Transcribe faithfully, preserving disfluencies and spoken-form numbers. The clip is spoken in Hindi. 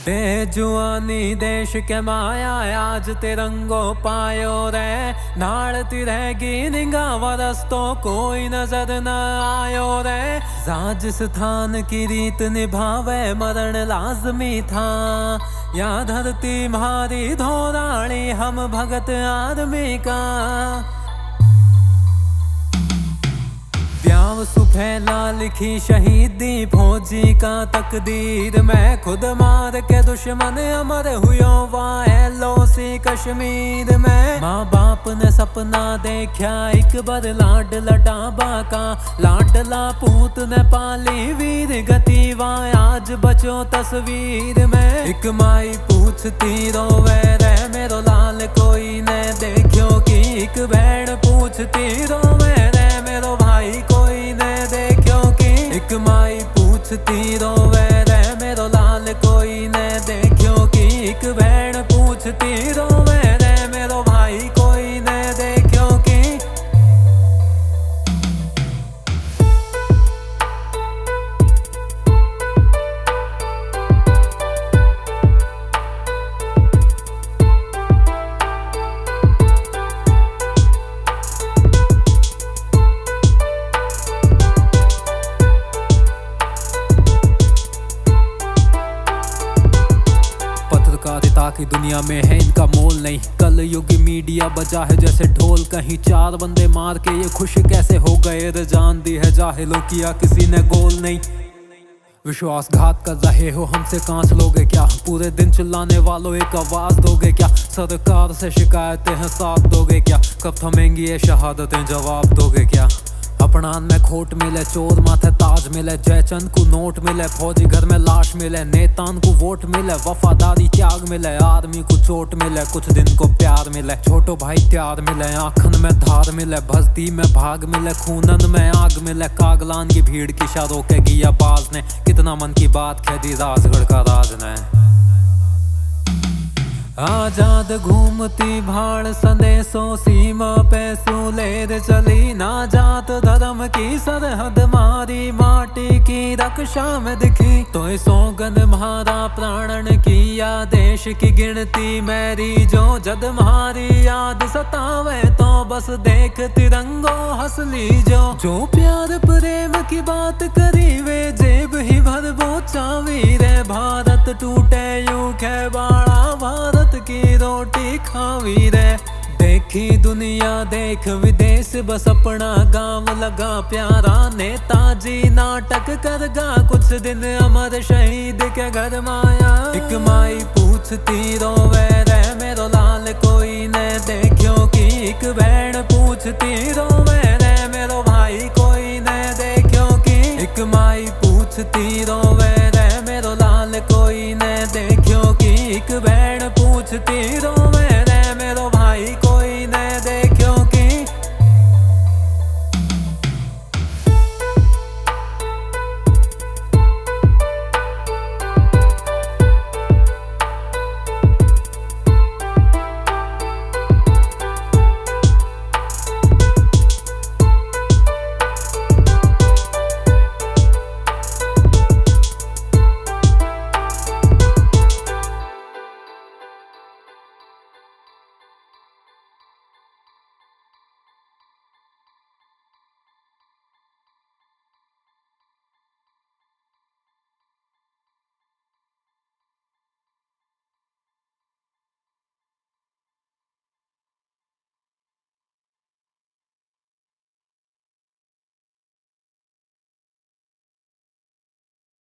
दे जुआनी देश के माया आज तिरंगो पायो रे नाड़ती रहेगी निगाह वरस तो कोई नजर न आयो रे जाज स्थान की रीत निभावे मरण लाजमी था या धरती भारी धोराणी हम भगत आदमी का ब्याव सुफैला लिखी शहीदी फौजी का तकदीर मैं खुद मार के दुश्मन अमर हुयो वालो सी कश्मीर में माँ बाप ने सपना देखा एक बार लाड लडाबा का लाडला पूत ने पाली वीर गति वा आज बचो तस्वीर में एक माई पूछती रोवे रे मेरो लाल कोई ने देखो कि एक बहन पूछती रोवे रे मेरो भाई कोई ने देखो कि एक माई पूछती रोवे रे मेरो लाल कोई ने देखो कि एक बहन पूछती रोवे रे मेरो भाई कोई ने देखो कि पत्रकारिता की दुनिया में है इनका मोल नहीं कल युग मीडिया बजा है जैसे ढोल कहीं चार बंदे मार के ये खुश कैसे हो गए रजान दी है जाहिलों किया किसी ने गोल नहीं विश्वासघात कर रहे हो हमसे कांच लोगे क्या पूरे दिन चिल्लाने वालों एक आवाज दोगे क्या सरकार से शिकायतें हैं साथ दोगे क्या कब थमेंगी ये शहादतें जवाब दोगे क्या अपनान में खोट मिले चोर माथे ताज मिले जयचंद को नोट मिले फौजी घर में लाश मिले नेतान को वोट मिले वफादारी त्याग मिले आदमी को चोट मिले कुछ दिन को प्यार मिले छोटो भाई त्यार मिले आंखन में धार मिले भस्ती में भाग मिले खूनन में आग मिले कागलान की भीड़ की शाह रोकेगी आवाज ने कितना मन की बात कह दी राजगढ़ का राज ने आजाद घूमती भाड़ संदेशों सीमा पे सुलेर चली ना जात धर्म की सरहद मारी माटी की रक्षा में दिखी तो सौगन म्हारा प्राणन किया देश की गिनती मेरी जो जद म्हारी याद सतावे तो बस देख तिरंगो हंसली जो जो प्यार प्रेम की बात करी वे जेब ही भर वो चावी रे भारत टूटे यूं खे बाड़ा भारत की रोटी खावी रे देखी दुनिया देख विदेश बस अपना गांव लगा प्यारा नेताजी नाटक करगा कुछ दिन अमर शहीद के घर माया एक माई पूछती रोवे रे मेरो लाल कोई ने